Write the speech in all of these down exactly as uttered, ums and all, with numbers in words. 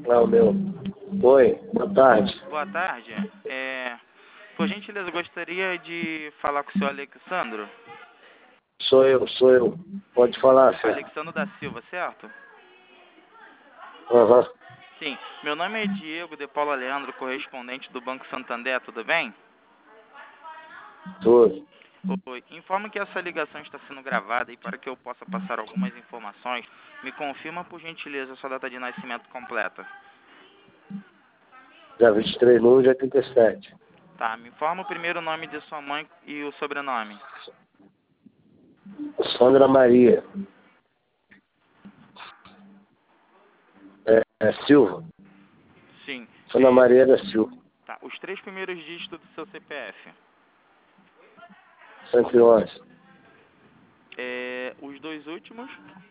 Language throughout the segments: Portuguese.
É o meu. Oi, boa tarde. Boa tarde. É, por gentileza, eu gostaria de falar com o senhor Alexandro. Sou eu, sou eu. Pode falar, Fé. Alexandro da Silva, certo? Aham. Sim. Meu nome é Diego de Paula Leandro, correspondente do Banco Santander, tudo bem? Tudo. Oi. Informo que essa ligação está sendo gravada e para que eu possa passar algumas informações, me confirma por gentileza a sua data de nascimento completa. Dia vinte e três de um de oitenta e sete. Tá, me informa o primeiro nome de sua mãe e o sobrenome. Sandra Maria. É, é Silva. Sim. Sandra É, Maria da Silva. tá, os três primeiros dígitos do seu C P F. cento e onze. É, os dois últimos.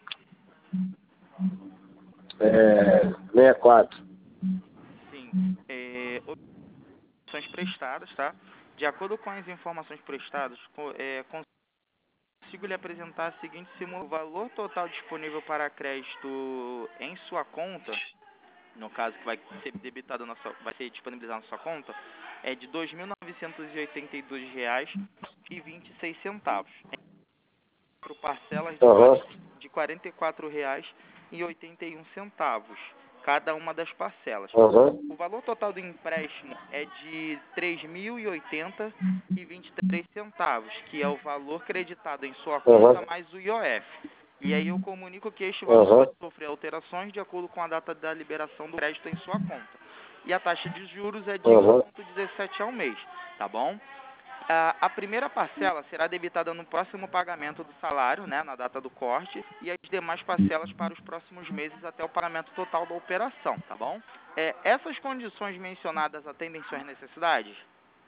É, sessenta e quatro. Sim. É, opções prestadas, tá? De acordo com as informações prestadas, co- é, consigo lhe apresentar a seguinte simulação. O valor total disponível para crédito em sua conta, no caso que vai ser debitado na sua, vai ser disponibilizado na sua conta, é de dois mil novecentos e oitenta e dois reais e vinte e seis centavos. Por parcelas de, Aham. de quarenta e quatro reais e oitenta e um centavos, cada uma das parcelas. Aham. O valor total do empréstimo é de três mil e oitenta reais e vinte e três centavos, que é o valor creditado em sua conta Aham. mais o I O F. E aí eu comunico que este valor Aham. pode sofrer alterações de acordo com a data da liberação do crédito em sua conta. E a taxa de juros é de um Aham. vírgula dezessete ao mês, tá bom? A, a primeira parcela será debitada no próximo pagamento do salário, né, na data do corte, e as demais parcelas para os próximos meses até o pagamento total da operação, tá bom? É, essas condições mencionadas atendem suas necessidades?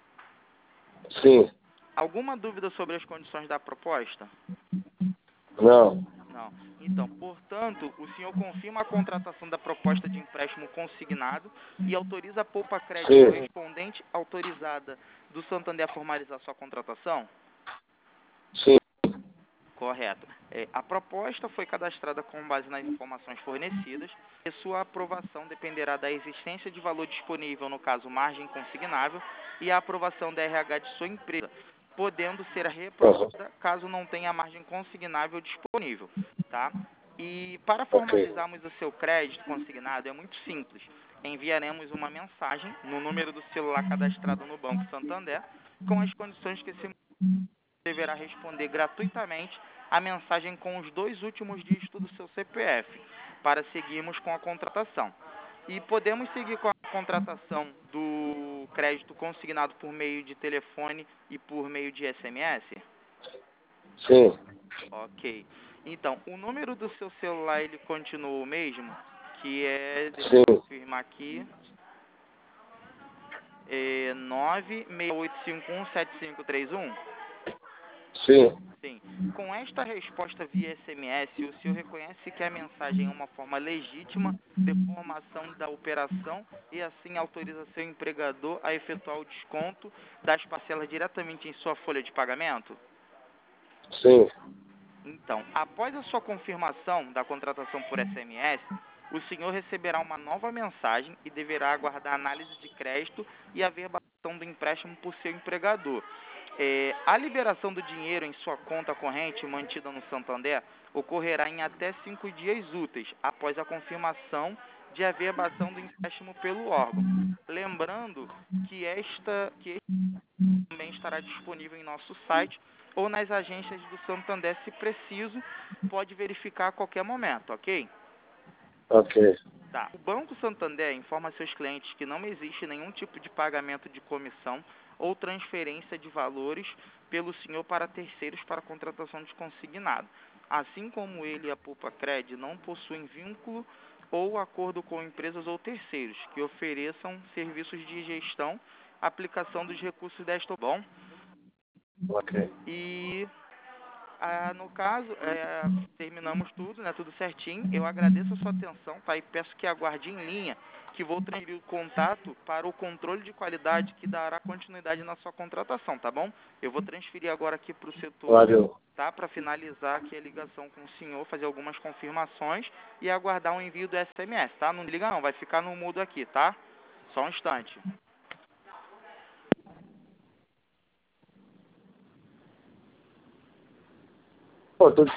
Sim. Alguma dúvida sobre as condições da proposta? Não. Não. Então, portanto, o senhor confirma a contratação da proposta de empréstimo consignado e autoriza a Poupa Crédito Sim. correspondente autorizada do Santander a formalizar sua contratação? Sim. Correto. É, a proposta foi cadastrada com base nas informações fornecidas e sua aprovação dependerá da existência de valor disponível, no caso margem consignável, e a aprovação da R H de sua empresa, podendo ser Aham. reprovada caso não tenha margem consignável disponível, tá? E para Ok. formalizarmos o seu crédito consignado é muito simples. Enviaremos uma mensagem no número do celular cadastrado no Banco Santander com as condições que se deverá responder gratuitamente a mensagem com os dois últimos dígitos do seu C P F, para seguirmos com a contratação. E podemos seguir com a contratação do crédito consignado por meio de telefone e por meio de S M S? Sim. Ok. Então, o número do seu celular, ele continua o mesmo? Que é, deixa eu Sim. confirmar aqui, é nove seis oito cinco um sete cinco três um? Sim. Sim. Com esta resposta via S M S, o senhor reconhece que a mensagem é uma forma legítima de formação da operação e assim autoriza seu empregador a efetuar o desconto das parcelas diretamente em sua folha de pagamento? Sim. Então, após a sua confirmação da contratação por S M S, o senhor receberá uma nova mensagem e deverá aguardar a análise de crédito e a verbação do empréstimo por seu empregador. É, a liberação do dinheiro em sua conta corrente mantida no Santander ocorrerá em até cinco dias úteis após a confirmação de averbação do empréstimo pelo órgão. Lembrando que esta que este também estará disponível em nosso site ou nas agências do Santander, se preciso, pode verificar a qualquer momento, ok? Ok. Tá. O Banco Santander informa seus clientes que não existe nenhum tipo de pagamento de comissão ou transferência de valores pelo senhor para terceiros para contratação de consignado. Assim como ele e a Poupa Cred não possuem vínculo ou acordo com empresas ou terceiros que ofereçam serviços de gestão, aplicação dos recursos desta bom. Ok. E Ah, no caso, é, terminamos tudo, né? Tudo certinho. Eu agradeço a sua atenção, tá? E peço que aguarde em linha, que vou transferir o contato para o controle de qualidade que dará continuidade na sua contratação, tá bom? Eu vou transferir agora aqui para o setor, Valeu. tá? Para finalizar aqui a ligação com o senhor, fazer algumas confirmações e aguardar o envio do S M S, tá? Não liga não, vai ficar no mudo aqui, tá? Só um instante. Pô, tô...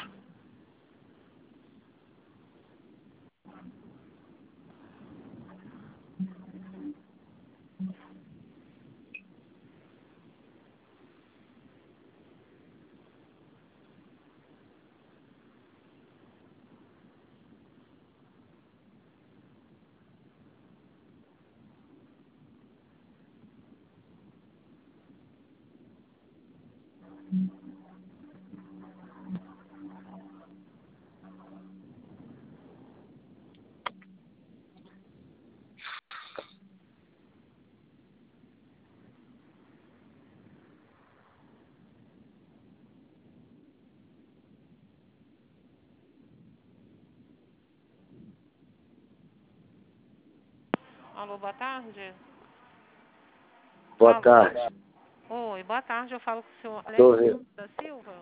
Alô, boa tarde. Boa Alô. tarde. Oi, boa tarde. Eu falo com o senhor Tô Alex ouvindo. da Silva.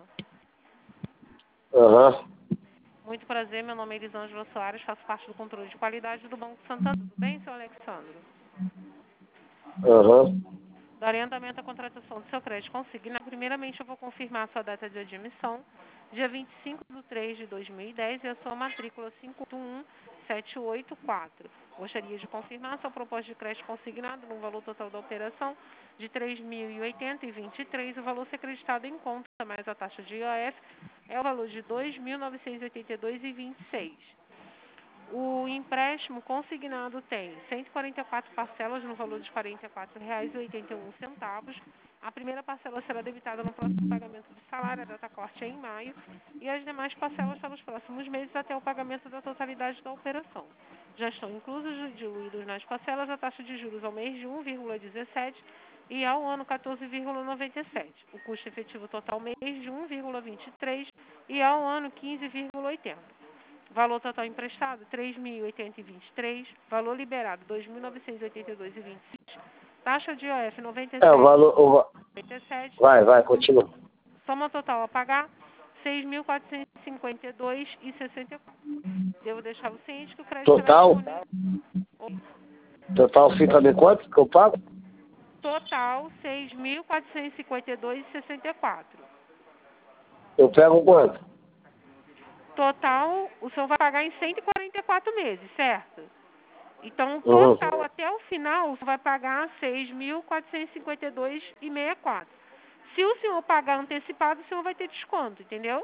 Aham. Muito prazer, meu nome é Elisângela Soares, faço parte do controle de qualidade do Banco Santander. Tudo bem, senhor Alexandre? Aham. Darei andamento à contratação do seu crédito consignado. Primeiramente, eu vou confirmar a sua data de admissão, dia vinte e cinco de três de dois mil e dez, e a sua matrícula cinco um sete oito quatro. Gostaria de confirmar a sua proposta de crédito consignado no valor total da operação de três mil e oitenta e vinte e três. O valor ser acreditado em conta, mais a taxa de I O F, é o valor de dois mil novecentos e oitenta e dois reais e vinte e seis centavos. O empréstimo consignado tem cento e quarenta e quatro parcelas no valor de quarenta e quatro reais e oitenta e um centavos. A primeira parcela será debitada no próximo pagamento de salário, a data corte é em maio, e as demais parcelas pelos próximos meses até o pagamento da totalidade da operação. Já estão inclusos e diluídos nas parcelas a taxa de juros ao mês de um vírgula dezessete e ao ano quatorze vírgula noventa e sete. O custo efetivo total mês de um vírgula vinte e três e ao ano quinze vírgula oitenta. Valor total emprestado, três mil e oitenta e vinte e três. Valor liberado, dois mil novecentos e oitenta e dois e vinte e seis. Taxa de I O F, noventa e É, o sete valor... O... va- vírgula noventa e sete. Vai, vai, continua. Soma total a pagar, seis mil quatrocentos e cinquenta e dois reais e sessenta e quatro. Devo deixar o ciente que o crédito será Total? disponível. Total fica de quanto que eu pago? Total, seis mil quatrocentos e cinquenta e dois reais e sessenta e quatro. Eu pego quanto? Total, o senhor vai pagar em cento e quarenta e quatro meses, certo? Então, o Uhum. total até o final, você vai pagar seis mil quatrocentos e cinquenta e dois reais e sessenta e quatro. Se o senhor pagar antecipado, o senhor vai ter desconto, entendeu?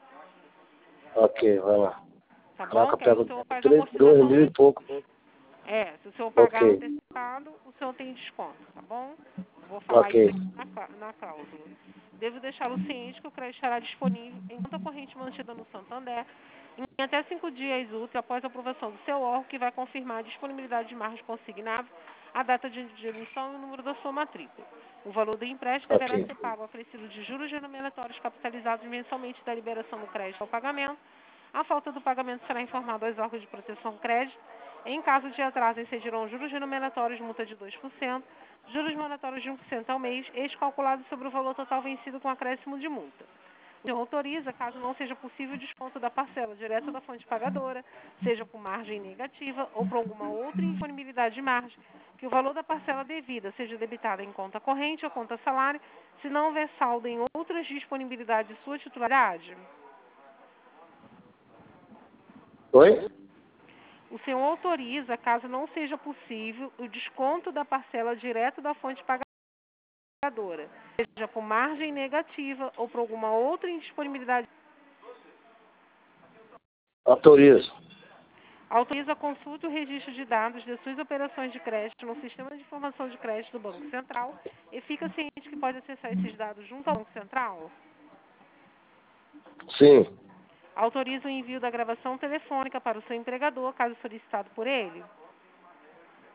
Ok, vai lá. Tá Caraca, bom? eu Que aí o pego senhor faz a três, dois amortização mil e no... pouco. É, se o senhor pagar Ok, antecipado, o senhor tem desconto, tá bom? Eu vou falar isso ok. aqui na, clá- na cláusula. Devo deixá-lo ciente que o crédito estará disponível em conta corrente mantida no Santander em até cinco dias úteis após a aprovação do seu órgão, que vai confirmar a disponibilidade de margem consignável, a data de de emissão e o número da sua matrícula. O valor do empréstimo deverá Ok. ser pago acrescido de juros remuneratórios capitalizados mensalmente da liberação do crédito ao pagamento. A falta do pagamento será informado aos órgãos de proteção crédito. Em caso de atraso, incidirão juros remuneratórios, multa de dois por cento, juros moratórios de um por cento ao mês, ex-calculado sobre o valor total vencido com acréscimo de multa. O senhor autoriza, caso não seja possível, o desconto da parcela direta da fonte pagadora, seja por margem negativa ou por alguma outra indisponibilidade de margem, que o valor da parcela devida seja debitado em conta corrente ou conta salário, se não houver saldo em outras disponibilidades de sua titularidade. Oi? O senhor autoriza, caso não seja possível, o desconto da parcela direto da fonte pagadora, seja por margem negativa ou por alguma outra indisponibilidade. Autorizo. Autoriza a consulta e o registro de dados de suas operações de crédito no Sistema de Informação de Crédito do Banco Central e fica ciente que pode acessar esses dados junto ao Banco Central. Sim, Autoriza o envio da gravação telefônica para o seu empregador, caso solicitado por ele.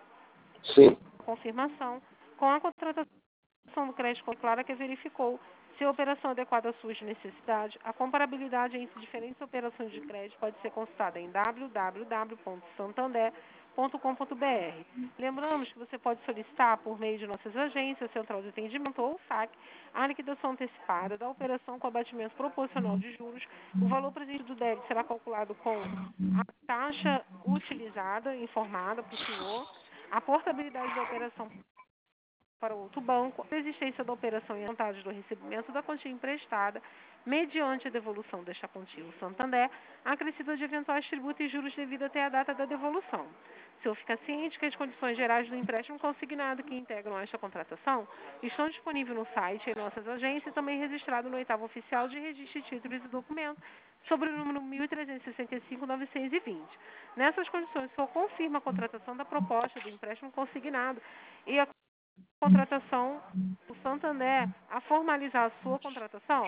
sim. Confirmação. Com a contratação do crédito, clara que verificou Se a operação é adequada às suas necessidades, a comparabilidade entre diferentes operações de crédito pode ser consultada em w w w ponto santander ponto com ponto b r. Lembramos que você pode solicitar, por meio de nossas agências, Central de Atendimento ou S A C, a liquidação antecipada da operação com abatimento proporcional de juros. O valor presente do débito será calculado com a taxa utilizada, informada para o senhor, a portabilidade da operação para outro banco, a existência da operação e a vantagem do recebimento da quantia emprestada, mediante a devolução desta quantia ao Santander, acrescida de eventuais tributos e juros devido até a data da devolução. O senhor fica ciente que as condições gerais do empréstimo consignado que integram esta contratação estão disponíveis no site em nossas agências e também registrado no oitavo oficial de registro de títulos e documentos sobre o número mil trezentos e sessenta e cinco, novecentos e vinte. Nessas condições, o senhor confirma a contratação da proposta do empréstimo consignado e a contratação, o Santander, a formalizar a sua contratação?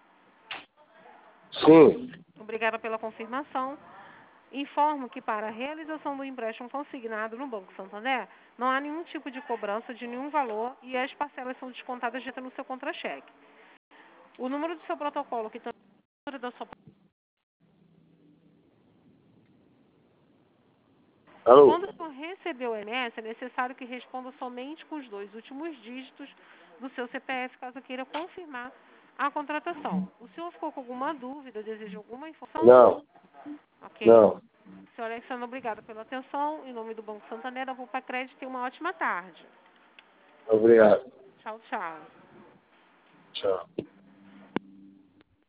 Sim. Obrigada pela confirmação. Informo que para a realização do empréstimo consignado no Banco Santander, não há nenhum tipo de cobrança de nenhum valor e as parcelas são descontadas direto no seu contra-cheque. O número do seu protocolo, que também é o número da sua... Alô? Quando o senhor receber o M S, é necessário que responda somente com os dois últimos dígitos do seu C P F, caso queira confirmar a contratação. O senhor ficou com alguma dúvida, deseja alguma informação? Não. Ok. Não. Senhor Alexandre, obrigada pela atenção. Em nome do Banco Santander, da Vulpa Crédito, tenha uma ótima tarde. Obrigado. Tchau, tchau. Tchau.